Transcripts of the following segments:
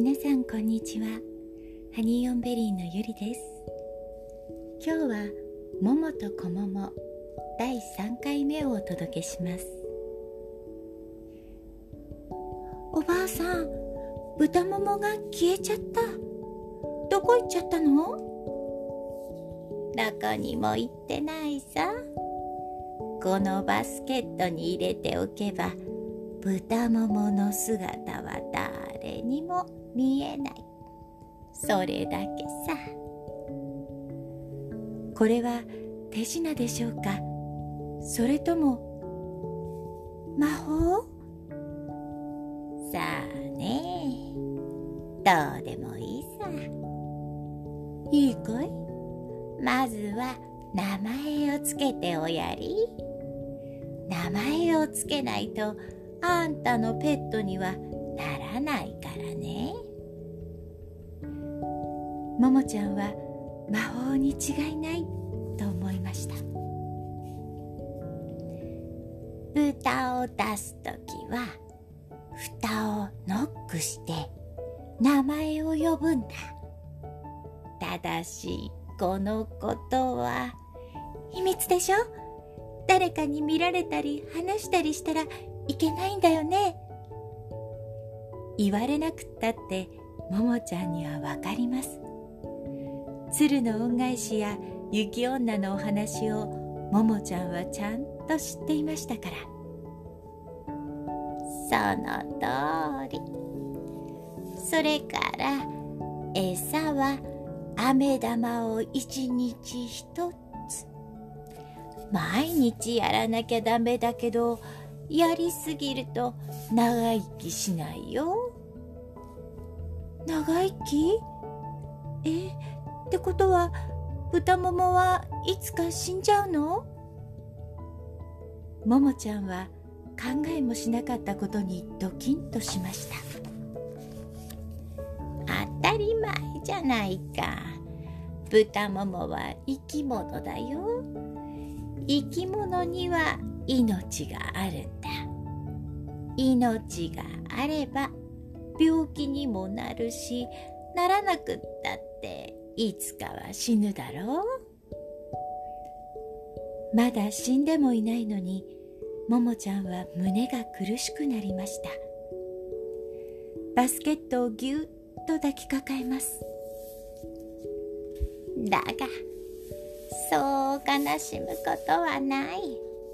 皆さんこんにちは。ハニーオンベリーのゆりです。今日はももとこもも第3回目をお届けします。おばあさん、豚ももが消えちゃった。どこ行っちゃったの？どこにも行ってないさ。このバスケットに入れておけば豚ももの姿は誰にも見えない。それだけさ。これは手品でしょうか、それとも魔法？さあね、どうでもいいさ。いいかい？まずは名前をつけておやり。名前をつけないとあんたのペットにはならないからね。ももちゃんは魔法に違いないと思いました。豚を出すときは蓋をノックして名前を呼ぶんだ。ただしこのことは秘密でしょ。誰かに見られたり話したりしたらいけないんだよね。言われなくったってももちゃんにはわかります。鶴の恩返しや雪女のお話をももちゃんはちゃんと知っていましたから。その通り。それから餌は飴玉を一日一つ。毎日やらなきゃダメだけど、やりすぎると長生きしないよ。長生き？ってことは豚ももはいつか死んじゃうの？ももちゃんは考えもしなかったことにドキンとしました。当たり前じゃないか。豚ももは生き物だよ。生き物には命があるんだ。命があれば病気にもなるし、ならなくったっていつかは死ぬだろう。まだ死んでもいないのに、ももちゃんは胸が苦しくなりました。バスケットをぎゅっと抱きかかえます。だがそう悲しむことはない。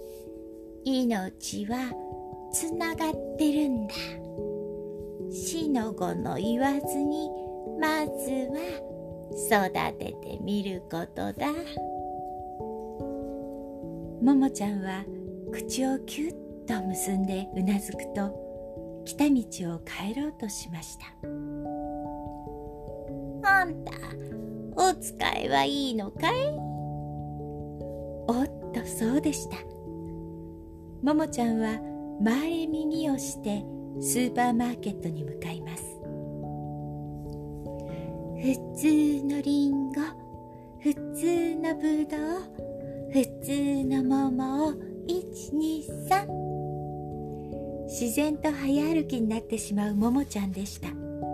命はつながってるんだ。死の子の言わずにまずは育ててみることだ。ももちゃんは口をキュッと結んでうなずくと、来た道を帰ろうとしました。あんた、お使いはいいのかい？おっと、そうでした。ももちゃんは回れ右をしてスーパーマーケットに向かいます。普通のリンゴ、普通のブドウ、普通の桃を1、2、3。自然と早歩きになってしまうももちゃんでした。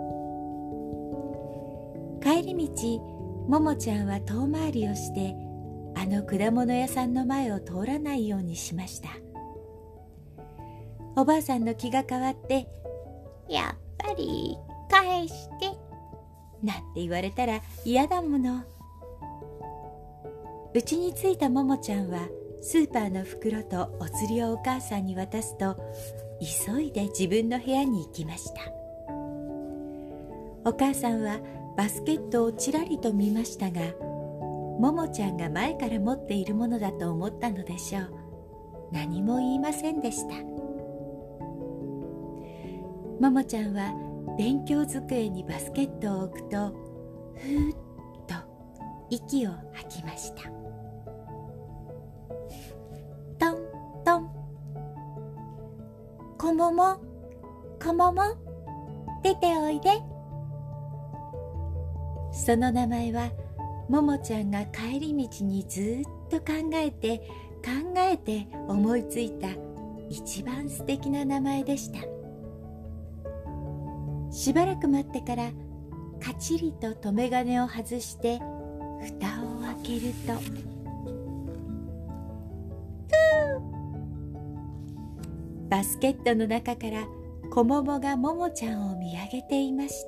帰り道、ももちゃんは遠回りをしてあの果物屋さんの前を通らないようにしました。おばあさんの気が変わって、やっぱり返してなんて言われたら嫌だもの。家に着いたももちゃんはスーパーの袋とお釣りをお母さんに渡すと、急いで自分の部屋に行きました。お母さんはバスケットをちらりと見ましたが、ももちゃんが前から持っているものだと思ったのでしょう。何も言いませんでした。ももちゃんは勉強机にバスケットを置くと、ふーっと息を吐きました。トントン。こもも、こもも、出ておいで。その名前はももちゃんが帰り道にずっと考えて思いついた一番素敵な名前でした。 しばらく待ってからカチリと留め金を外して蓋を開けると、バスケットの中からこももがももちゃんを見上げていました。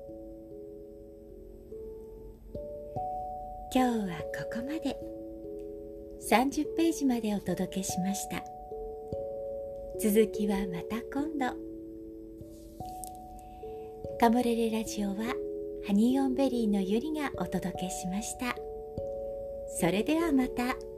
今日はここまで。30ページまでお届けしました。続きはまた今度。カモレレラジオはハニーオンベリーのゆりがお届けしました。それではまた。